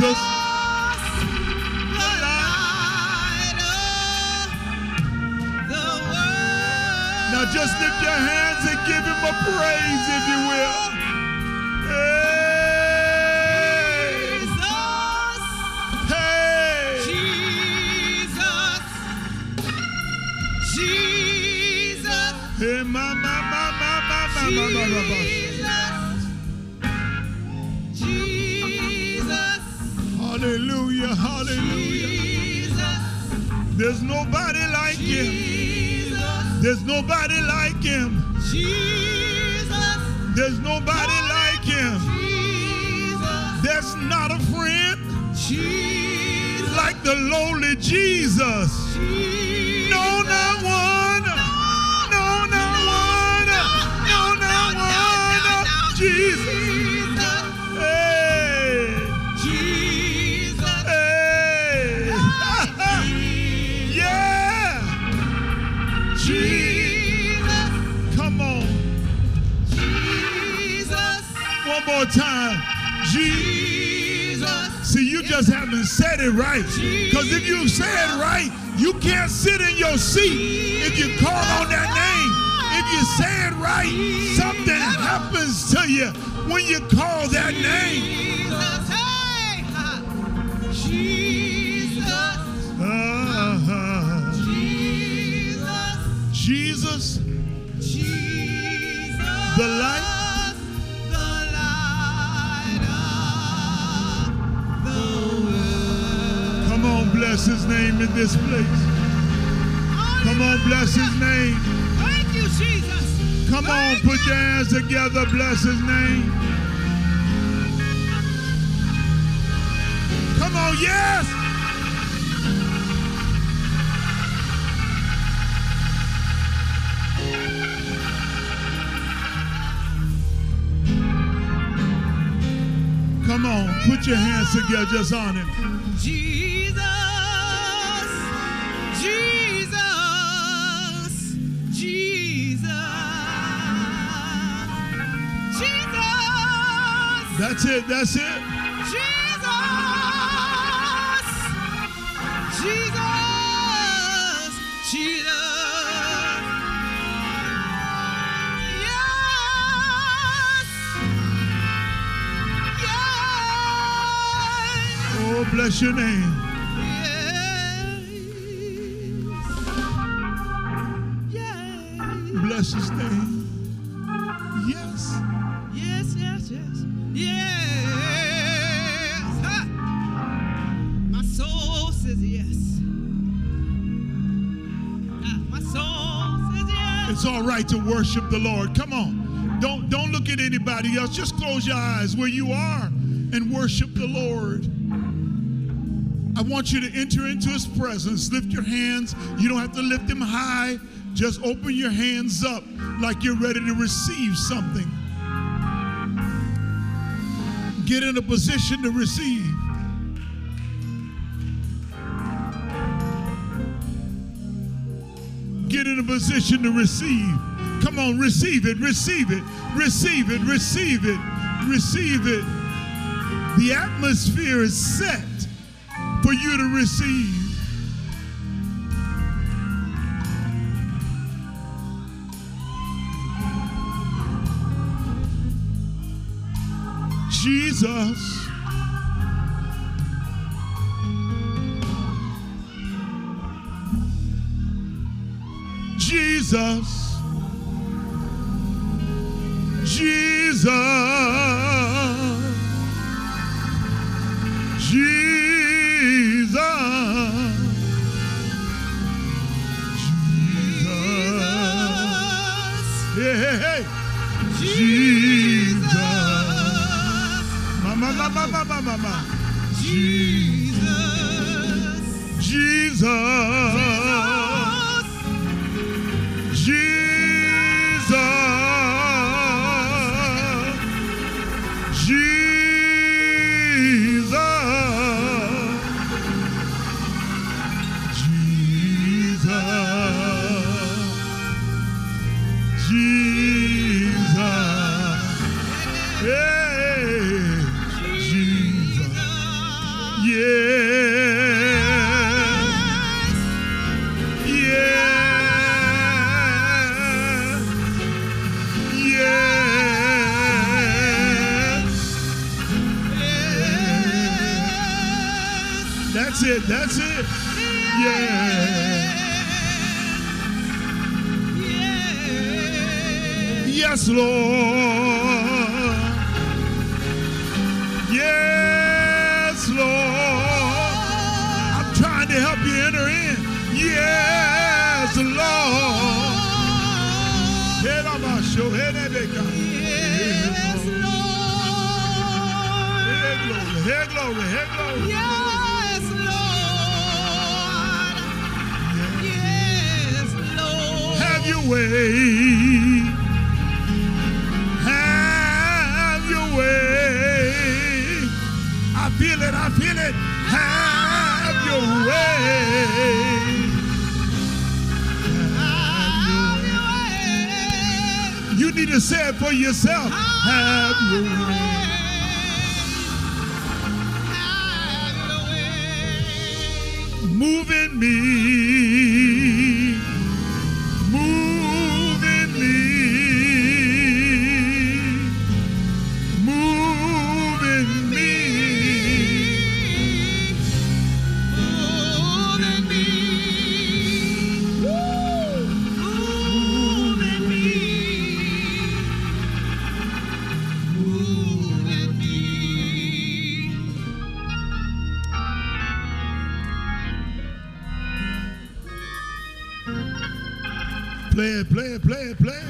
Jesus. Now just lift your hands and give him a praise, if you will. Hey. Jesus. Hey, my. Jesus. Hallelujah, hallelujah. Jesus. There's nobody like him. There's nobody like him. Jesus. There's nobody like him. Jesus. There's not a friend Jesus. like the lowly Jesus. No, not one. No, not one. No, not one. Jesus. Hey. Jesus. Hey. Yeah. Jesus. Come on. Jesus. One more time. Jesus. See, you just haven't said it right. Because if you say it right, you can't sit in your seat if you call on that name. If you say it right, something happens to you when you call that name. Jesus. Hey. Jesus. Jesus, Jesus. the light. Come on, bless his name in this place. Come on, bless his name. Thank you, Jesus. Come on, put your hands together, bless his name. Come on, yes. Come on, put your hands together just on him. Jesus, Jesus, Jesus, Jesus. That's it, that's it. Jesus, Jesus, Jesus. Oh, bless your name. Bless his name. Yes. Yes, yes, yes. Yes. Ha. My soul says yes. My soul says yes. It's all right to worship the Lord. Come on. Don't look at anybody else. Just close your eyes where you are and worship the Lord. I want you to enter into his presence. Lift your hands. You don't have to lift them high. Just open your hands up like you're ready to receive something. Get in a position to receive. Get in a position to receive. Come on, receive it, receive it, receive it, receive it, receive it. The atmosphere is set for you to receive. Jesus. Jesus. Jesus. Jesus. Hey, hey, hey. Jesus. Mama, mama, mama, mama. Jesus. Jesus. Jesus. Jesus. Jesus. That's it. That's it. Yeah. Yes, Lord. Yes, Lord. I'm trying to help you enter in. Yes, Lord. Yes, Lord. Hey, glory, hey, glory. Yes, Lord. Yes, Lord. Have your way. Have your way. I feel it, I feel it. Have your way. Have your way. You need to say it for yourself. Have your way. Have your way. Move in me. Move in me. Move in me. Move in me. Move in me. Move in me. Play it, play it, play it, play it.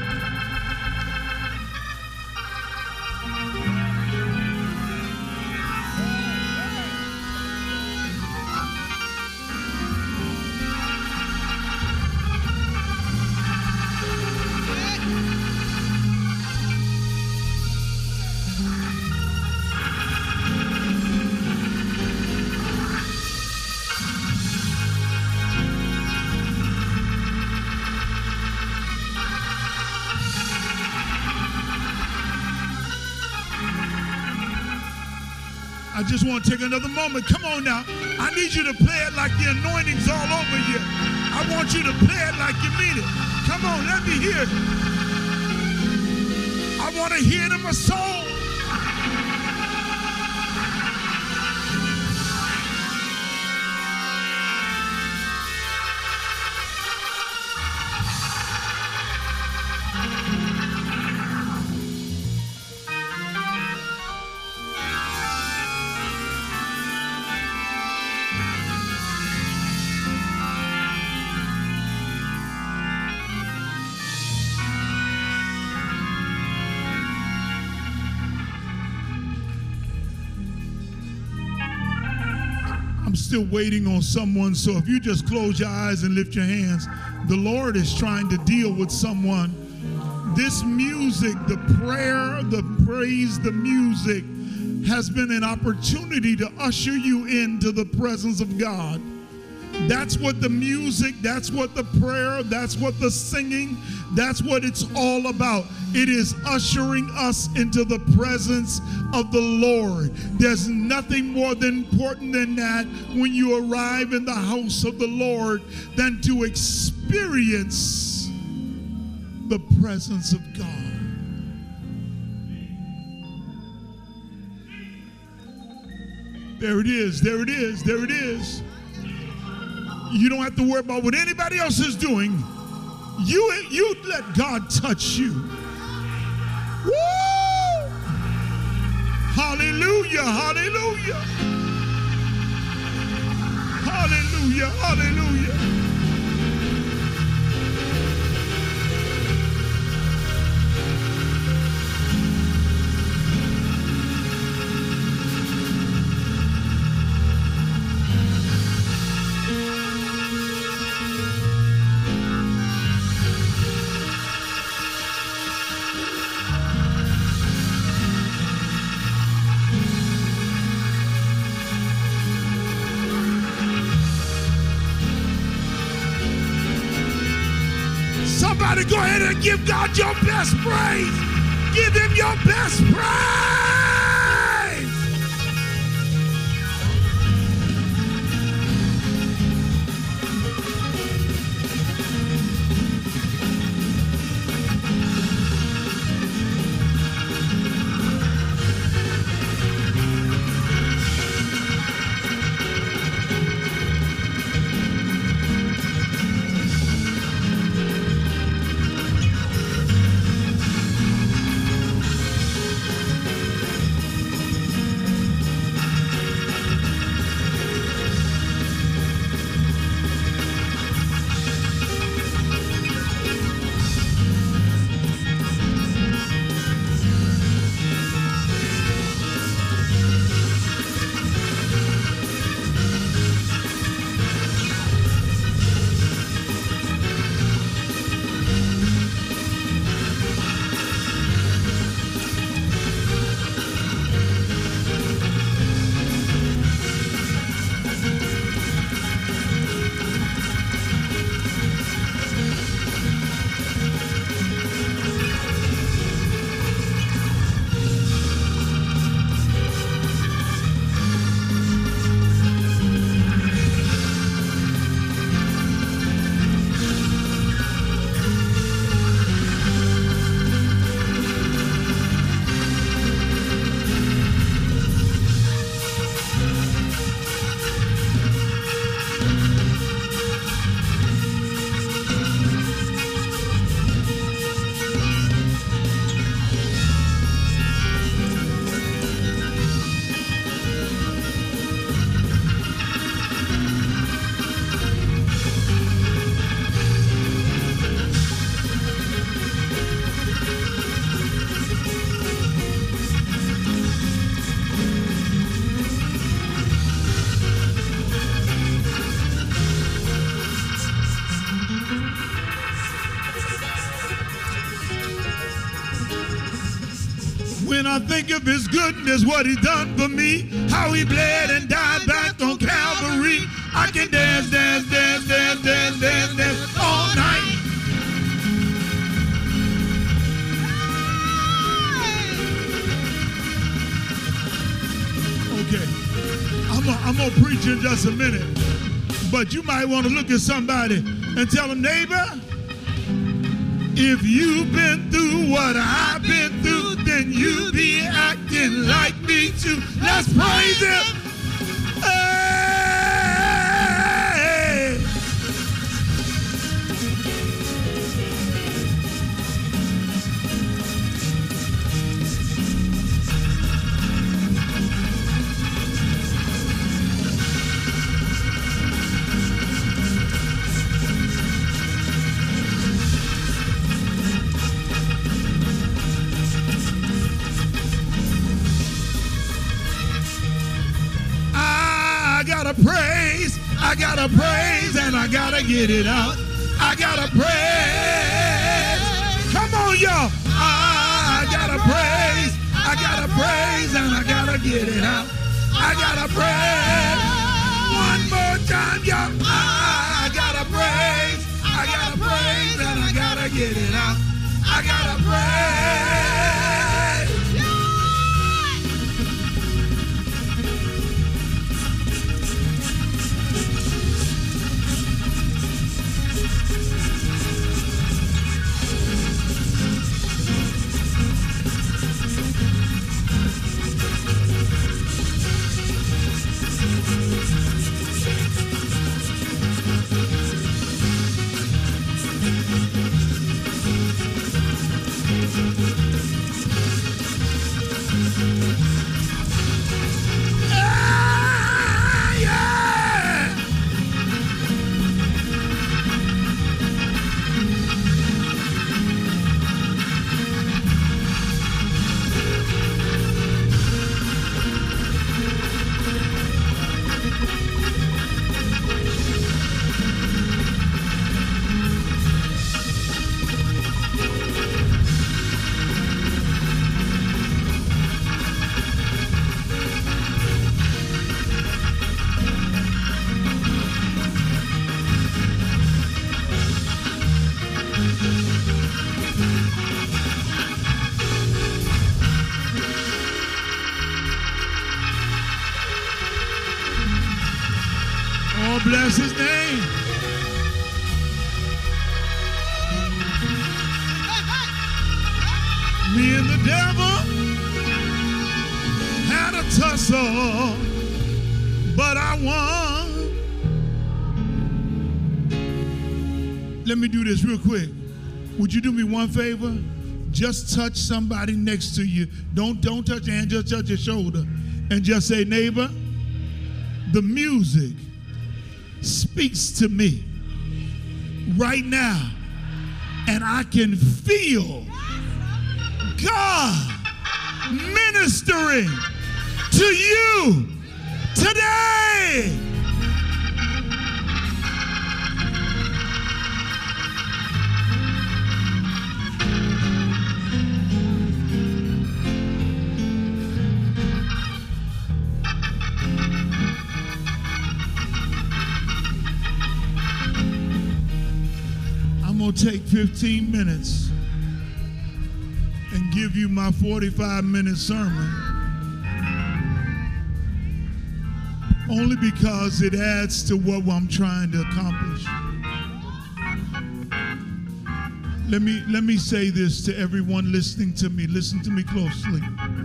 I just want to take another moment. Come on now. I need you to play it like the anointing's all over you. I want you to play it like you mean it. Come on, let me hear it. I want to hear it in my soul. I'm still waiting on someone, so if you just close your eyes and lift your hands, the Lord is trying to deal with someone. This music, the prayer, the praise, the music has been an opportunity to usher you into the presence of God. That's what the music, that's what the prayer, that's what the singing, that's what it's all about. It is ushering us into the presence of the Lord. There's nothing more important than that when you arrive in the house of the Lord than to experience the presence of God. There it is, there it is, there it is. You don't have to worry about what anybody else is doing. You let God touch you. Woo! Hallelujah, hallelujah. Hallelujah, hallelujah. Somebody go ahead and give God your best praise. Give him your best praise. think of his goodness, what he done for me, how he bled and died back on Calvary. I can dance, dance, dance, dance, dance, dance, dance all night. Okay, I'm gonna preach in just a minute, but you might want to look at somebody and tell them, neighbor, if you've been through what I've been through, then you be acting like me too. Let's praise him. Hey. I gotta praise, and I gotta get it out. I gotta praise. Come on, y'all. I gotta praise, and I gotta get it out. I gotta praise. One more time, y'all. I gotta praise, and I gotta get it out. I gotta praise. Bless his name. Me and the devil had a tussle, but I won. Let me do this real quick. Would you do me one favor? Just touch somebody next to you. Don't touch your hand, just touch your shoulder. And just say, neighbor, the music speaks to me right now, and I can feel God ministering to you today. I'm going to take 15 minutes and give you my 45-minute sermon, only because it adds to what I'm trying to accomplish. Let me say this to everyone listening to me. Listen to me closely.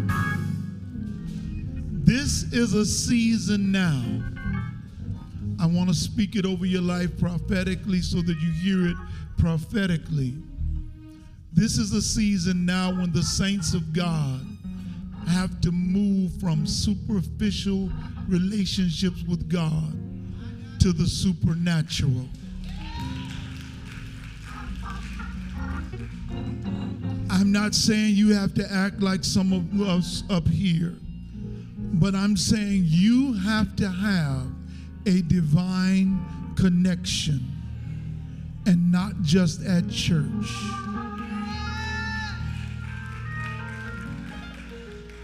This is a season now. I want to speak it over your life prophetically so that you hear it prophetically. This is a season now when the saints of God have to move from superficial relationships with God to the supernatural. I'm not saying you have to act like some of us up here, but I'm saying you have to have a divine connection, and not just at church.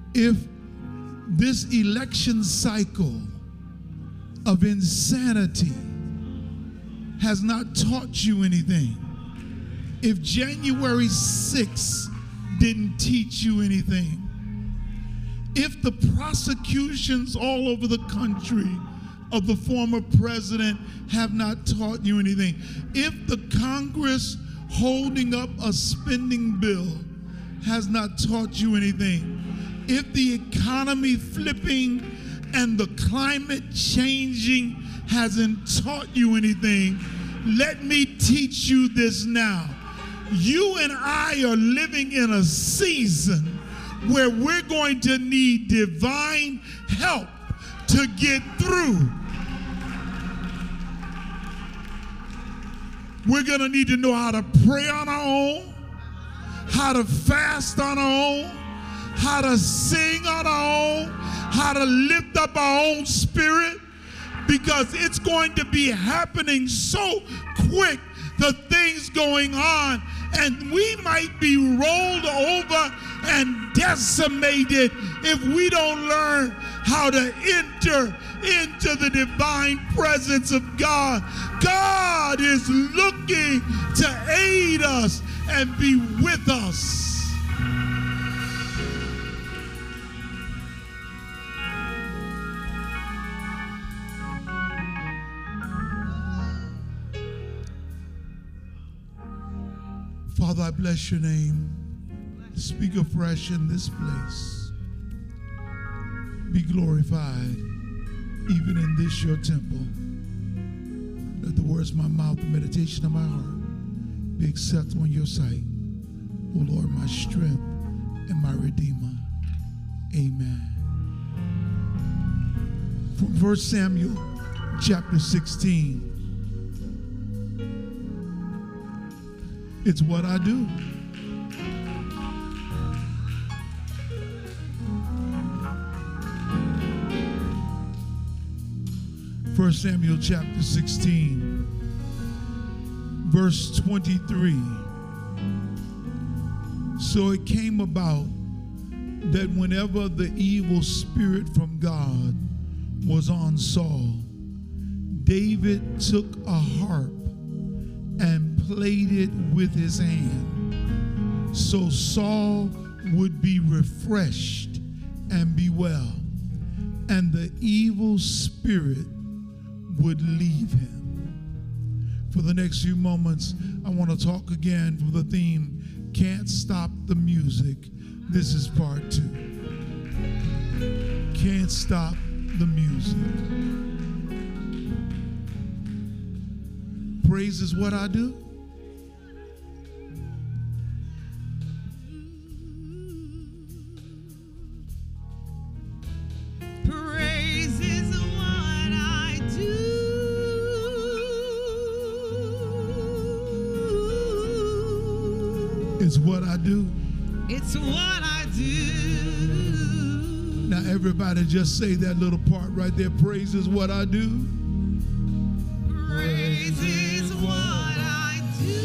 If this election cycle of insanity has not taught you anything, if January 6th didn't teach you anything, if the prosecutions all over the country of the former president have not taught you anything, if the Congress holding up a spending bill has not taught you anything, if the economy flipping and the climate changing hasn't taught you anything, let me teach you this now. You and I are living in a season where we're going to need divine help to get through. We're going to need to know how to pray on our own, how to fast on our own, how to sing on our own, how to lift up our own spirit, because it's going to be happening so quick, the things going on, and we might be rolled over and decimated if we don't learn how to enter into the divine presence of God. God is looking to aid us and be with us. Father, I bless your name. Speak afresh in this place. Be glorified even in this your temple. Let the words of my mouth, the meditation of my heart be acceptable in your sight. O Lord, my strength and my redeemer. Amen. From 1 Samuel chapter 16. It's what I do. First Samuel chapter 16, verse 23. So it came about that whenever the evil spirit from God was on Saul, David took a harp and played it with his hand, so Saul would be refreshed and be well, and the evil spirit would leave him. For the next few moments, I want to talk again for the theme, Can't Stop the Music. This is part 2. Can't stop the music. Praise is what I do. Praise is what I do. It's what I do. It's what I do. Now everybody just say that little part right there. Praise is what I do. Praise is what I do.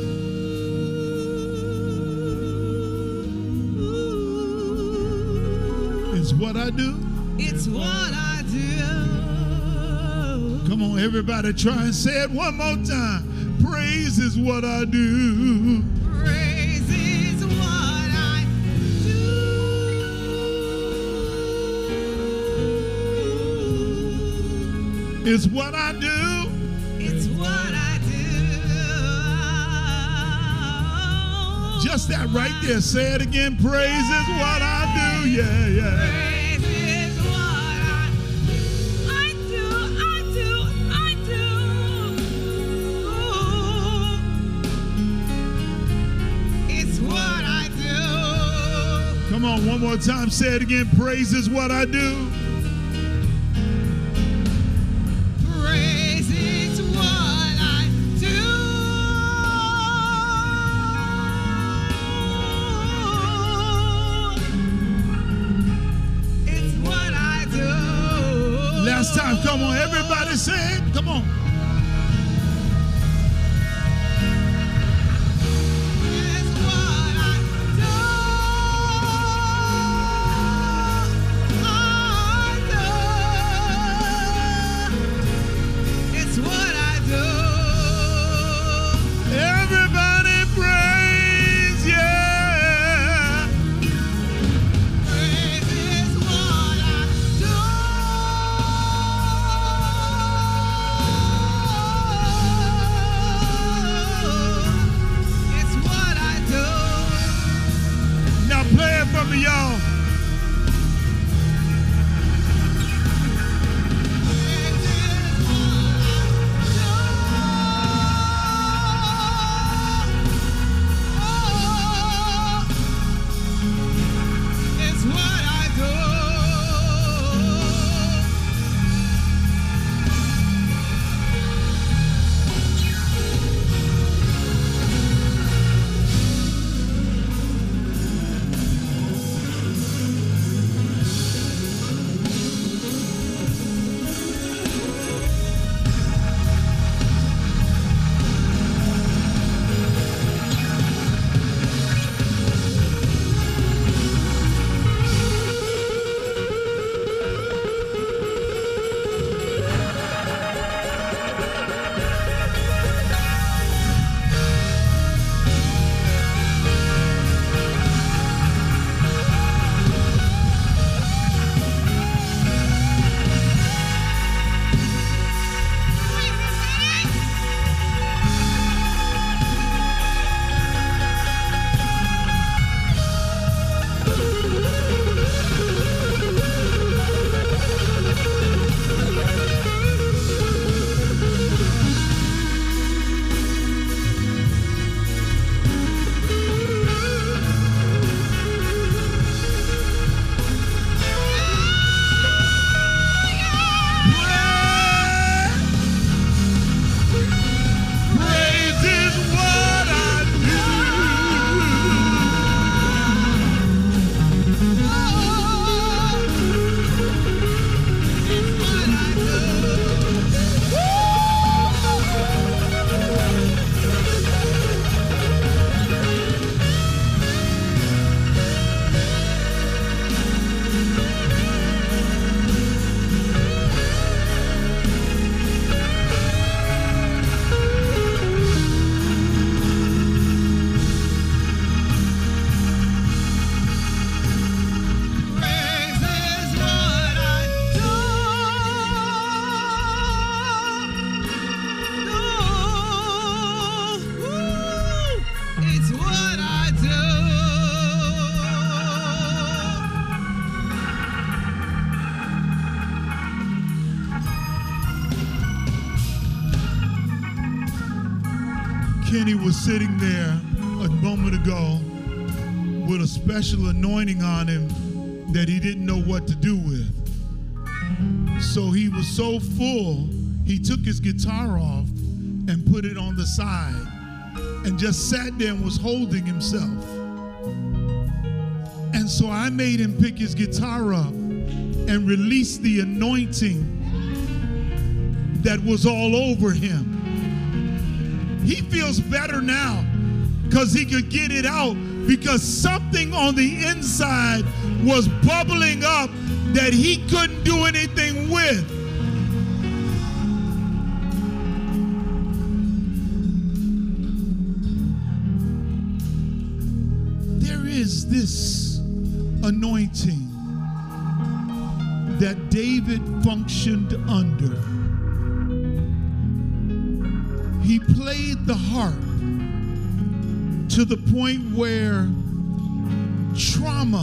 It's what I do. It's what I do. Come on, everybody, try and say it one more time. Praise is what I do. Praise is what I do. It's what I do. It's what I do. Just that right there. Say it again. Praise is what I do. Yeah, yeah. Praise is what I do. I do. It's what I do. Come on, one more time. Say it again. Praise is what I do. Praise is what I do. It's what I do. Last time. Come on, everybody say it. Come on. It's what I do. Kenny was sitting there a moment ago with a special anointing on him that he didn't know what to do with. So he was so full, he took his guitar off and put it on the side and just sat there and was holding himself. And so I made him pick his guitar up and release the anointing that was all over him. He feels better now because he could get it out, because something on the inside was bubbling up that he couldn't do anything with. There is this anointing that David functioned under. He played the harp to the point where trauma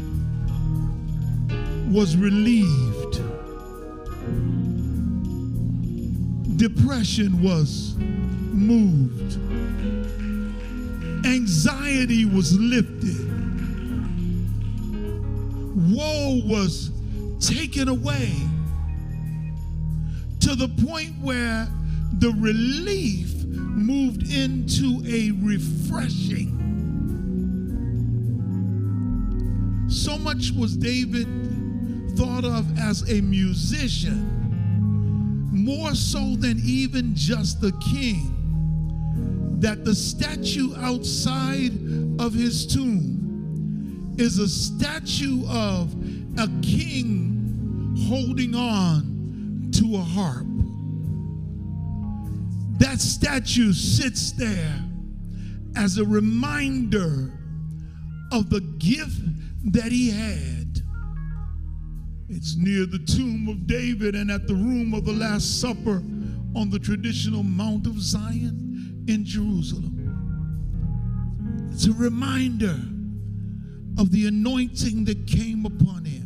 was relieved. Depression was moved. Anxiety was lifted. Woe was taken away, to the point where the relief moved into a refreshing. So much was David thought of as a musician, more so than even just the king, that the statue outside of his tomb is a statue of a king holding on to a harp. That statue sits there as a reminder of the gift that he had. It's near the tomb of David and at the room of the Last Supper on the traditional Mount of Zion in Jerusalem. It's a reminder of the anointing that came upon him.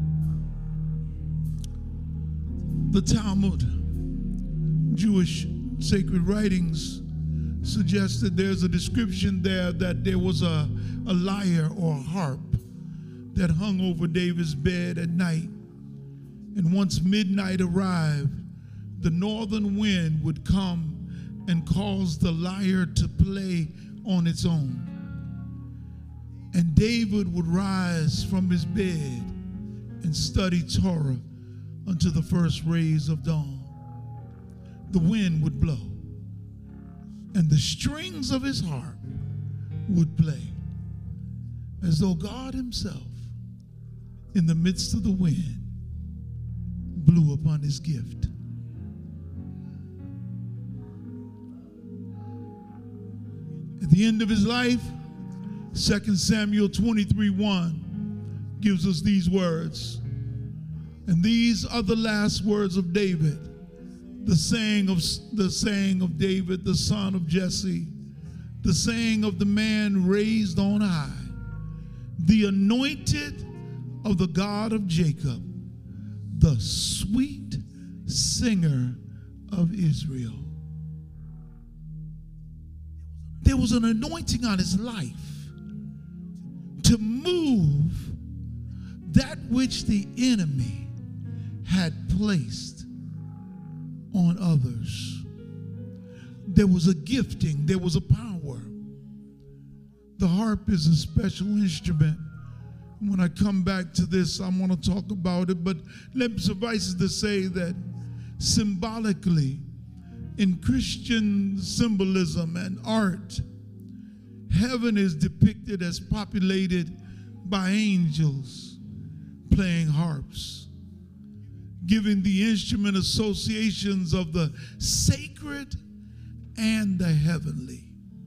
The Talmud, Jewish sacred writings, suggested there's a description there that there was a lyre or a harp that hung over David's bed at night. And once midnight arrived, the northern wind would come and cause the lyre to play on its own. And David would rise from his bed and study Torah until the first rays of dawn. The wind would blow, and the strings of his harp would play, as though God himself, in the midst of the wind, blew upon his gift. At the end of his life, 2 Samuel 23:1 gives us these words. And these are the last words of David, the saying of David, the son of Jesse, the saying of the man raised on high, the anointed of the God of Jacob, the sweet singer of Israel. There was an anointing on his life to move that which the enemy had placed on others. There was a gifting, there was a power. The harp is a special instrument. When I come back to this, I want to talk about it, but let me suffice it to say that symbolically, in Christian symbolism and art, heaven is depicted as populated by angels playing harps, giving the instrument associations of the sacred and the heavenly,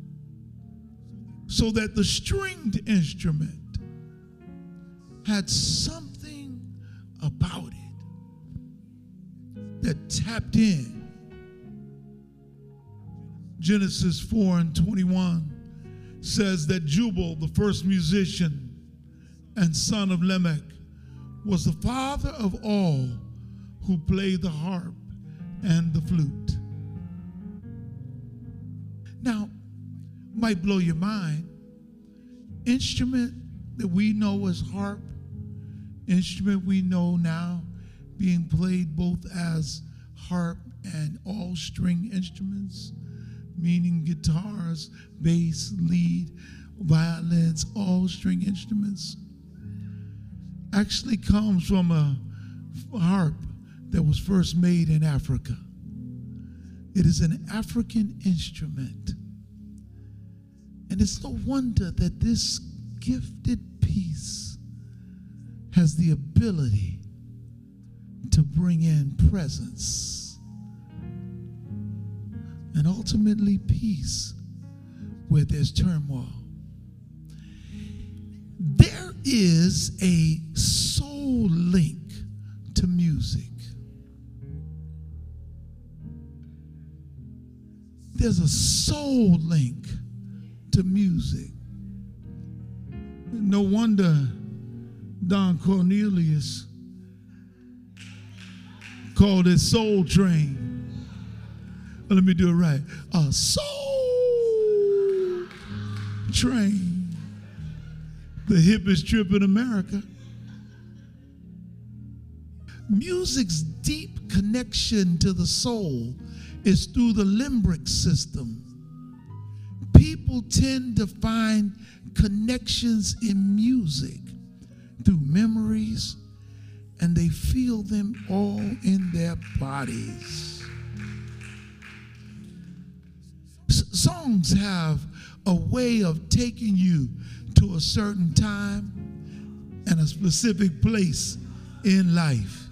so that the stringed instrument had something about it that tapped in. Genesis 4:21 says that Jubal, the first musician and son of Lamech, was the father of all who played the harp and the flute. Now, Might blow your mind. Instrument that we know as harp, instrument we know now being played both as harp and all string instruments, meaning guitars, bass, lead, violins, all string instruments, actually comes from a harp that was first made in Africa. It is an African instrument. And it's no wonder that this gifted piece has the ability to bring in presence and ultimately peace where there's turmoil. There is a soul link to music. There's a soul link to music. No wonder Don Cornelius called it Soul Train. Let me do it right. A soul train. The hippest trip in America. Music's deep connection to the soul is through the limbic system. People tend to find connections in music through memories, and they feel them all in their bodies. Songs have a way of taking you to a certain time and a specific place in life.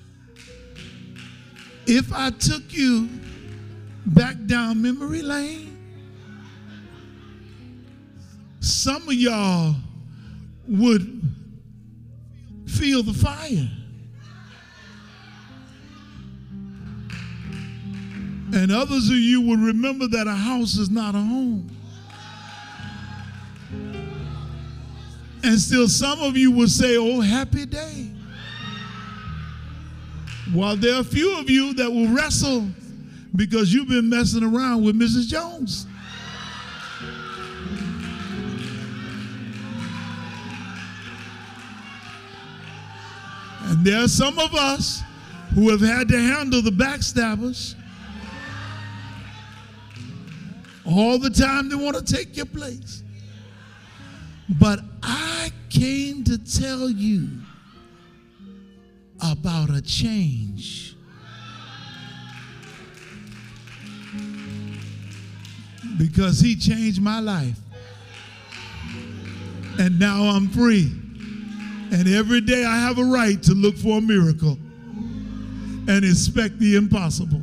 If I took you back down memory lane, some of y'all would feel the fire. And others of you would remember that a house is not a home. And still some of you would say, oh, happy day. While there are a few of you that will wrestle because you've been messing around with Mrs. Jones. And there are some of us who have had to handle the backstabbers. All the time they want to take your place. But I came to tell you about a change. Because he changed my life. And now I'm free. And every day I have a right to look for a miracle and expect the impossible.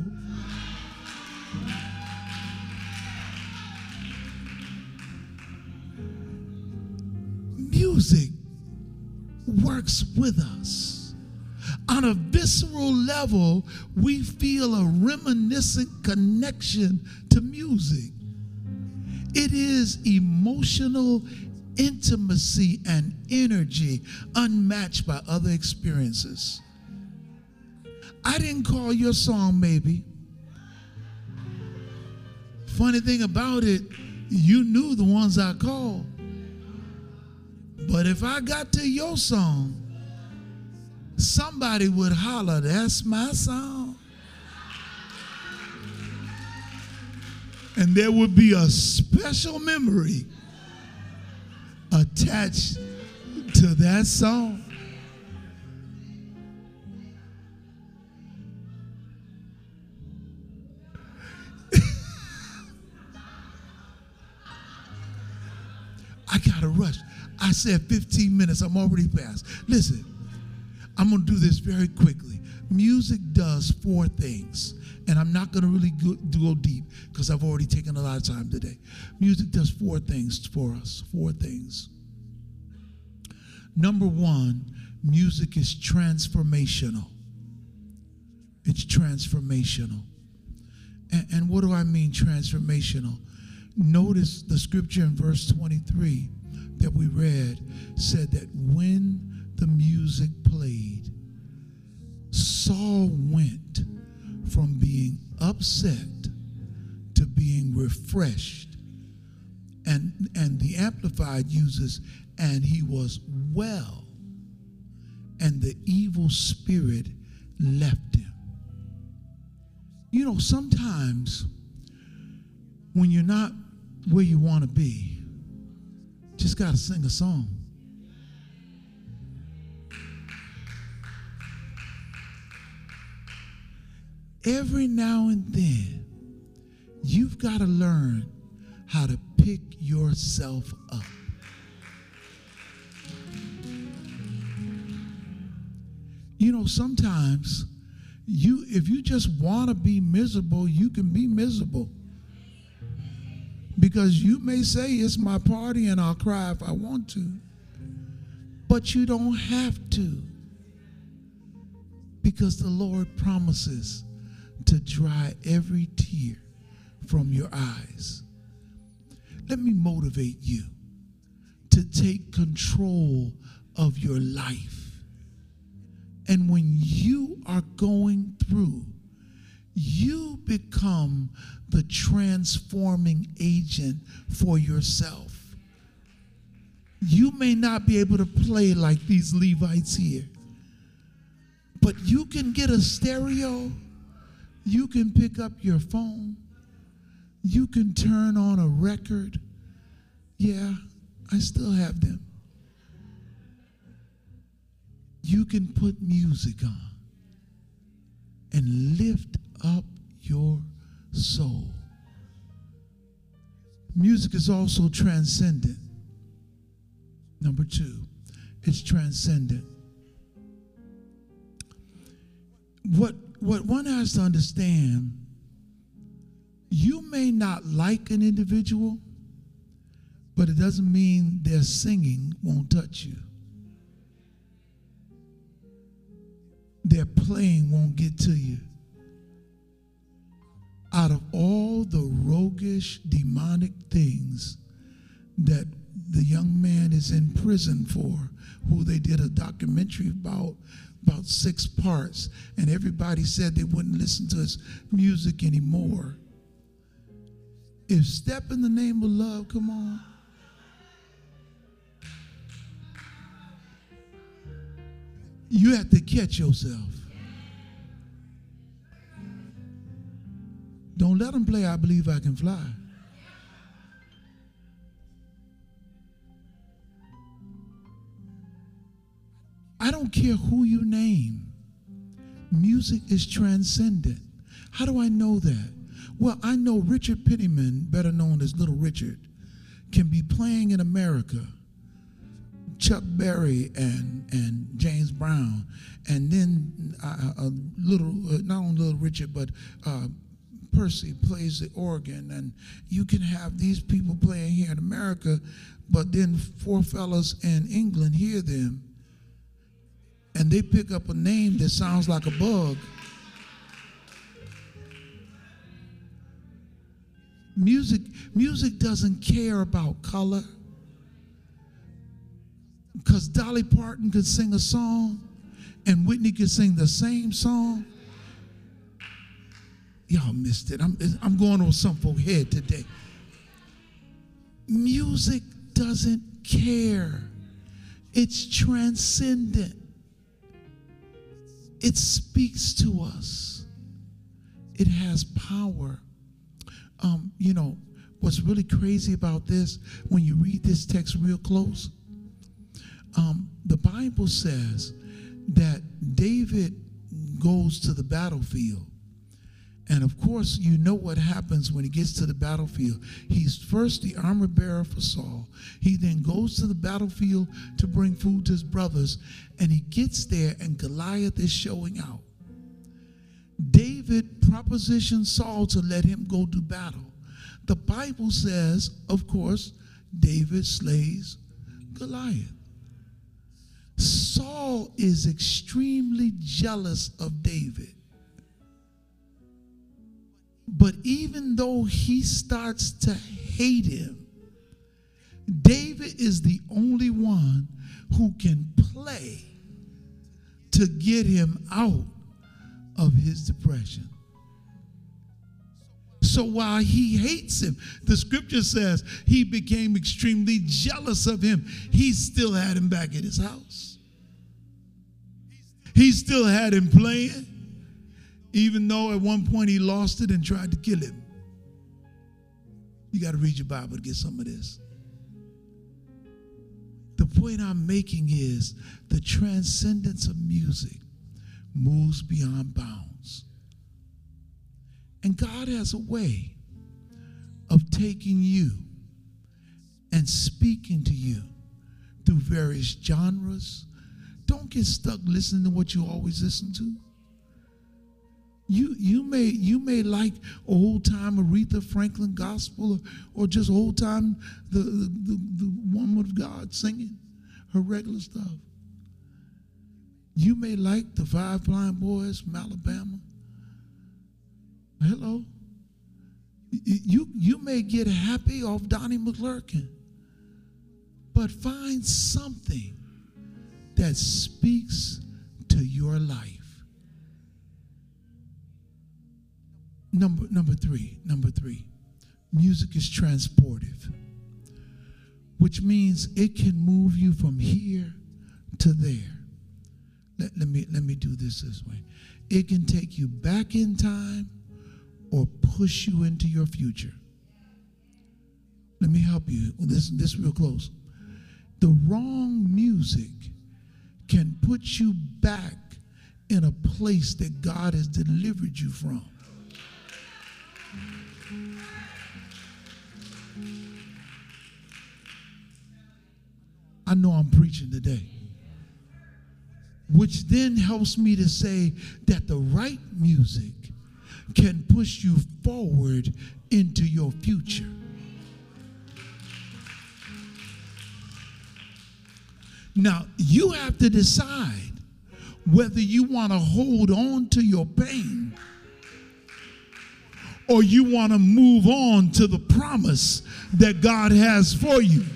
Music works with us. On a visceral level, we feel a reminiscent connection to music. It is emotional intimacy and energy unmatched by other experiences. I didn't call your song maybe. Funny thing about it, you knew the ones I called. But if I got to your song, somebody would holler, that's my song. And there would be a special memory attached to that song. I gotta rush. I said 15 minutes, I'm already past. Listen, I'm gonna do this very quickly. Music does 4 things, and I'm not gonna really go deep because I've already taken a lot of time today. Music does 4 things for us, 4 things. Number 1, music is transformational. It's transformational. And what do I mean transformational? Notice the scripture in verse 23 that we read said that when the music played, Saul went from being upset to being refreshed And the Amplified uses, and he was well, and the evil spirit left him. You know, sometimes when you're not where you want to be, just got to sing a song. Every now and then, you've got to learn how to pick yourself up. You know, sometimes if you just want to be miserable, you can be miserable. Because you may say, it's my party and I'll cry if I want to. But you don't have to. Because the Lord promises to dry every tear from your eyes. Let me motivate you to take control of your life. And when you are going through, you become the transforming agent for yourself. You may not be able to play like these Levites here, but you can get a stereo, you can pick up your phone, you can turn on a record. Yeah, I still have them. You can put music on and lift up your soul. Music is also transcendent. Number 2, it's transcendent. What one has to understand, you may not like an individual, but it doesn't mean their singing won't touch you. Their playing won't get to you. Out of all the roguish, demonic things that the young man is in prison for, who they did a documentary about 6 parts, and everybody said they wouldn't listen to his music anymore. If Step in the Name of Love, come on. You have to catch yourself. Don't let them play I Believe I Can Fly. I don't care who you name. Music is transcendent. How do I know that? Well, I know Richard Penniman, better known as Little Richard, can be playing in America. Chuck Berry and James Brown, and then not only Little Richard, but Percy plays the organ, and you can have these people playing here in America, but then 4 fellas in England hear them, and they pick up a name that sounds like a bug. Music doesn't care about color. Because Dolly Parton could sing a song and Whitney could sing the same song. Y'all missed it. I'm going on some folks' head today. Music doesn't care. It's transcendent. It speaks to us. It has power. You know, what's really crazy about this, when you read this text real close, the Bible says that David goes to the battlefield. And of course, you know what happens when he gets to the battlefield. He's first the armor bearer for Saul. He then goes to the battlefield to bring food to his brothers. And he gets there and Goliath is showing out. David propositioned Saul to let him go do battle. The Bible says, of course, David slays Goliath. Saul is extremely jealous of David. But even though he starts to hate him, David is the only one who can play to get him out of his depression. So while he hates him, the scripture says he became extremely jealous of him. He still had him back at his house. He still had him playing, even though at one point he lost it and tried to kill him. You got to read your Bible to get some of this. The point I'm making is the transcendence of music moves beyond bounds. And God has a way of taking you and speaking to you through various genres. Don't get stuck listening to what you always listen to. You may like old time Aretha Franklin gospel or just old time the woman of God singing her regular stuff. You may like the Five Blind Boys from Alabama. Hello. You may get happy off Donnie McClurkin, but find something that speaks to your life. Number three, music is transportive, which means it can move you from here to there. Let me do this way. It can take you back in time or push you into your future. Let me help you. This real close. The wrong music can put you back in a place that God has delivered you from. I know I'm preaching today, which then helps me to say that the right music can push you forward into your future. Now, you have to decide whether you want to hold on to your pain or you want to move on to the promise that God has for you.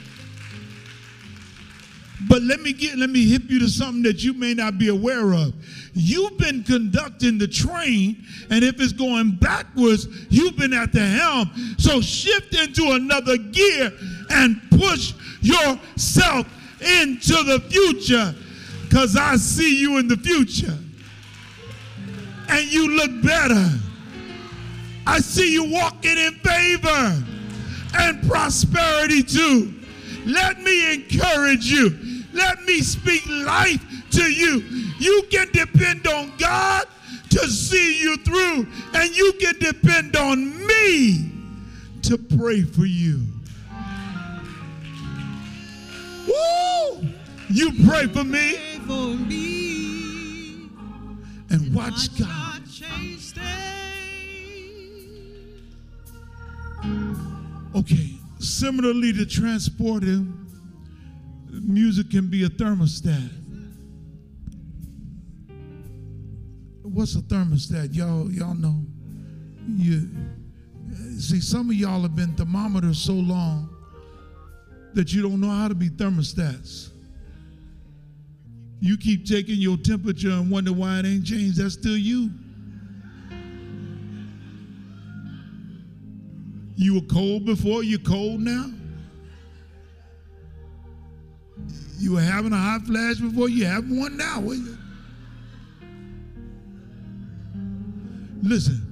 But let me hip you to something that you may not be aware of. You've been conducting the train, and if it's going backwards, you've been at the helm. So shift into another gear and push yourself into the future, because I see you in the future. And you look better. I see you walking in favor and prosperity too. Let me encourage you. Let me speak life to you. You can depend on God to see you through, and you can depend on me to pray for you. Woo! You pray for me and watch God. Okay, similarly to transporting, music can be a thermostat. What's a thermostat? Y'all know. You see, some of y'all have been thermometers so long that you don't know how to be thermostats. You keep taking your temperature and wonder why it ain't changed. That's still you. You were cold before, you're cold now. You were having a hot flash before, you're having one now. Listen,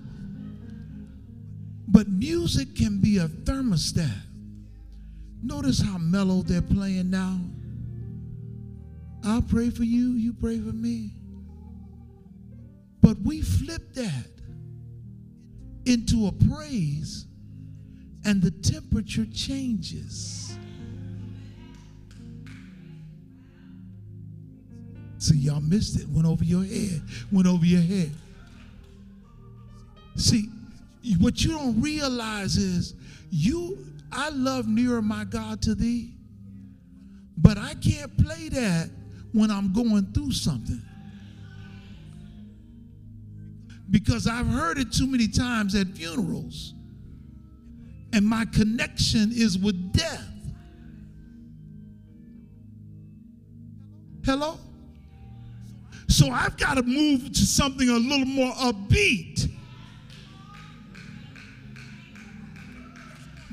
but music can be a thermostat. Notice how mellow they're playing now. I'll pray for you, you pray for me. But we flip that into a praise, and the temperature changes. See, y'all missed it. Went over your head. See, what you don't realize is I love nearer my God to thee, but I can't play that when I'm going through something. Because I've heard it too many times at funerals, and my connection is with death. Hello? So I've got to move to something a little more upbeat.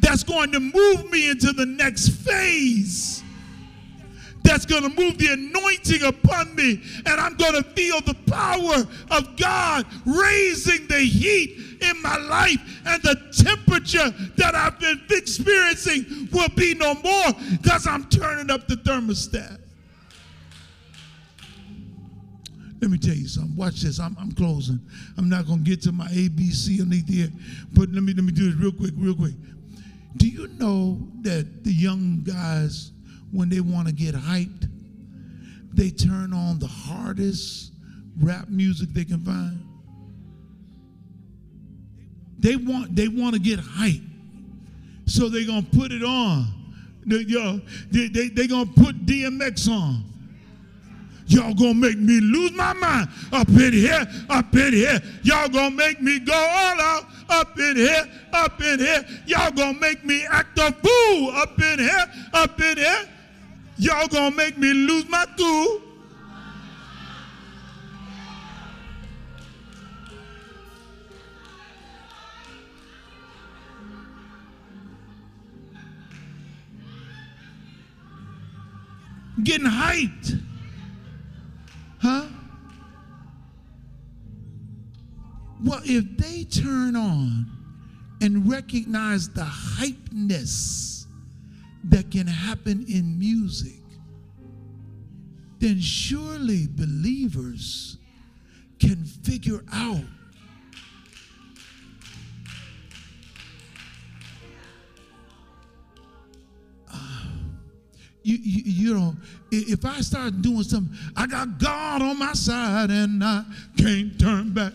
that's going to move me into the next phase. That's going to move the anointing upon me, and I'm going to feel the power of God raising the heat in my life, and the temperature that I've been experiencing will be no more because I'm turning up the thermostat. Let me tell you something. Watch this. I'm closing. I'm not going to get to my ABC underneath here, but let me do this real quick. Do you know that the young guys, when they want to get hyped, they turn on the hardest rap music they can find? They want to get hyped, so they're going to put it on. They're going to put DMX on. Y'all going to make me lose my mind up in here. Y'all going to make me go all out up in here. Y'all going to make me act a fool up in here. Y'all gonna make me lose my cool. Getting hyped. Huh? Well, if they turn on and recognize the hypeness that can happen in music, then surely believers can figure out you know, if I start doing something, I got God on my side and I can't turn back.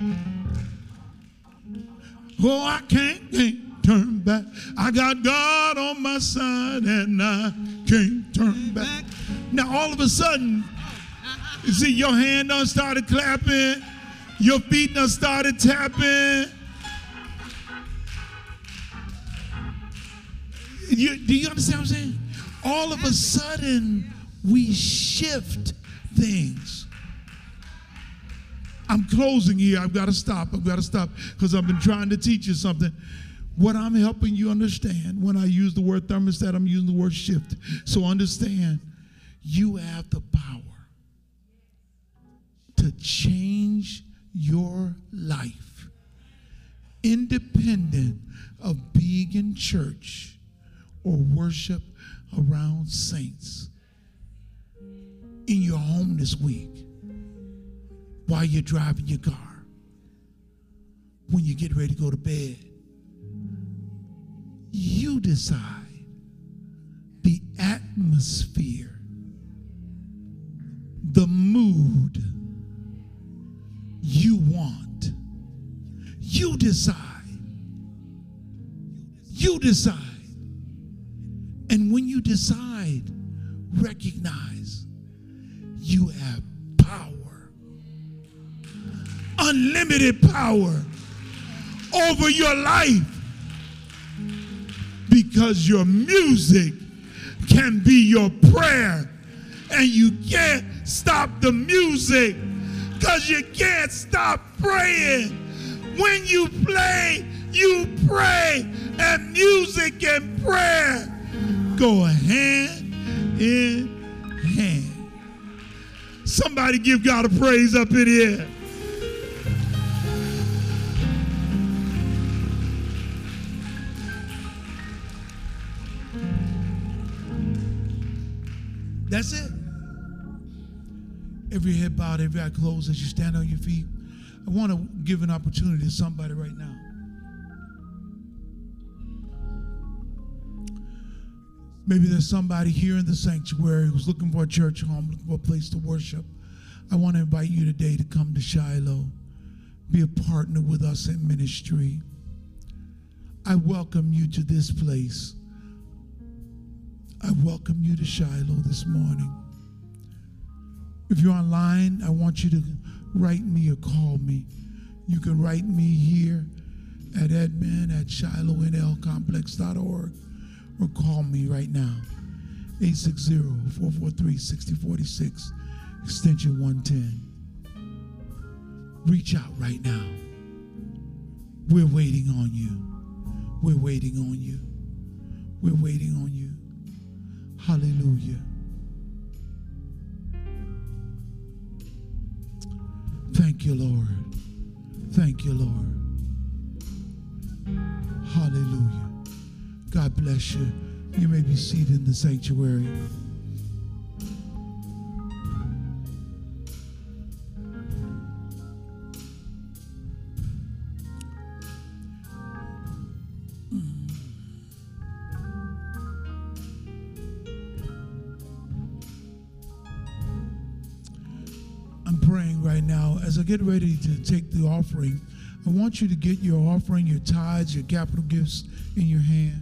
Oh, I can't turn back. I got God on my side and I can't turn back. Now all of a sudden, you see your hand done started clapping, your feet done started tapping. Do you understand what I'm saying? All of a sudden, we shift things. I'm closing here. I've got to stop because I've been trying to teach you something. What I'm helping you understand, when I use the word thermostat, I'm using the word shift. So understand, you have the power to change your life independent of being in church or worship around saints. In your home this week, while you're driving your car, when you get ready to go to bed, you decide the atmosphere, the mood you want. You decide. And when you decide, recognize you have power, unlimited power over your life, because your music can be your prayer, and you can't stop the music because you can't stop praying. When you play, you pray, and music and prayer go hand in hand. Somebody give God a praise up in here. That's it. Every head bowed, every eye closed as you stand on your feet. I want to give an opportunity to somebody right now. Maybe there's somebody here in the sanctuary who's looking for a church home, looking for a place to worship. I want to invite you today to come to Shiloh, be a partner with us in ministry. I welcome you to this place. I welcome you to Shiloh this morning. If you're online, I want you to write me or call me. You can write me here at edman@shilohnlcomplex.org or call me right now, 860-443-6046, extension 110. Reach out right now. We're waiting on you. We're waiting on you. We're waiting on you. Hallelujah. Thank you, Lord. Thank you, Lord. Hallelujah. God bless you. You may be seated in the sanctuary. I'm praying right now as I get ready to take the offering. I want you to get your offering, your tithes, your capital gifts in your hand.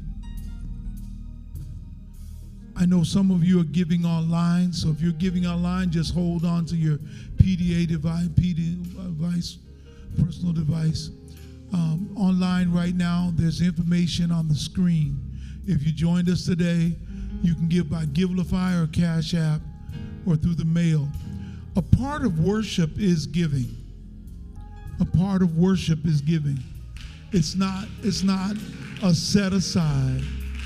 I know some of you are giving online, so if you're giving online, just hold on to your PDA device, personal device. Online right now, there's information on the screen. If you joined us today, you can give by Givelify or Cash App or through the mail. A part of worship is giving. A part of worship is giving. It's not a set aside.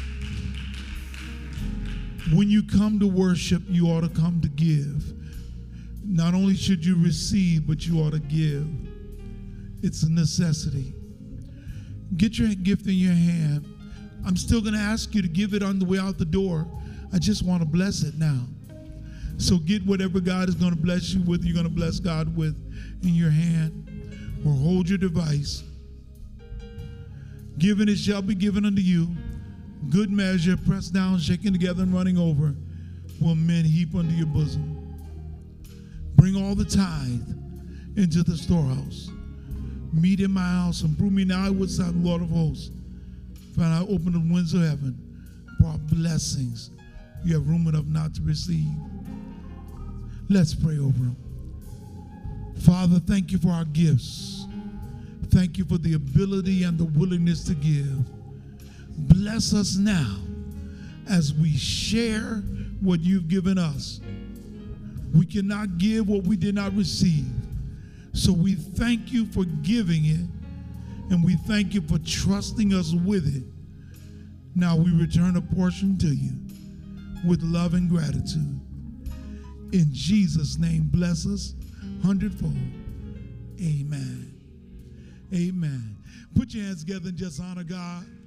When you come to worship, you ought to come to give. Not only should you receive, but you ought to give. It's a necessity. Get your gift in your hand. I'm still going to ask you to give it on the way out the door. I just want to bless it now. So get whatever God is going to bless you with, you're going to bless God with in your hand. Or hold your device. Given it shall be given unto you. Good measure, pressed down, shaken together, and running over, will men heap unto your bosom. Bring all the tithe into the storehouse. Meet in my house, and prove me now would say the Lord of hosts. For I open the windows of heaven, pour out blessings you have room enough not to receive. Let's pray over them. Father, thank you for our gifts. Thank you for the ability and the willingness to give. Bless us now as we share what you've given us. We cannot give what we did not receive. So we thank you for giving it, and we thank you for trusting us with it. Now we return a portion to you with love and gratitude. In Jesus' name, bless us hundredfold. Amen. Amen. Put your hands together and just honor God.